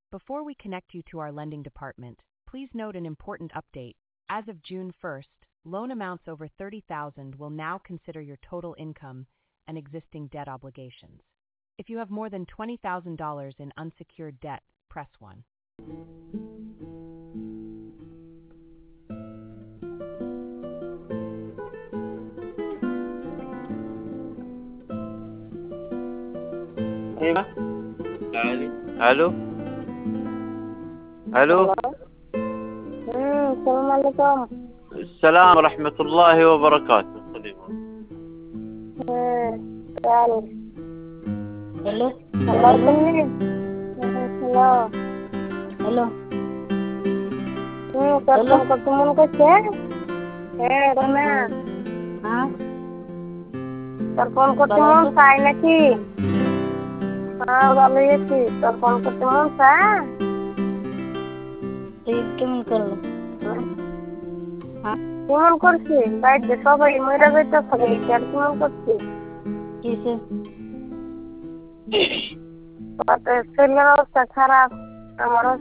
Before we connect you to our lending department, please note an important update. As of June 1st, loan amounts over $30,000 will now consider your total income and existing debt obligations. If you have more than $20,000 in unsecured debt, press 1. ايوه الو الو. السلام عليكم. السلام ورحمة الله وبركاته. تعالي. Hello. خبرتني. هلا. Hello. كرتون كرتون كتير. رنا. हाँ كرتون كرتون ساي نكي. वाले ये थी कौन करते हो सा तुम कर लो हाँ कौन करती बैठ देखो भाई मेरा बेटा सही कर कौन करती किसे बात है सेलर खराब हमारा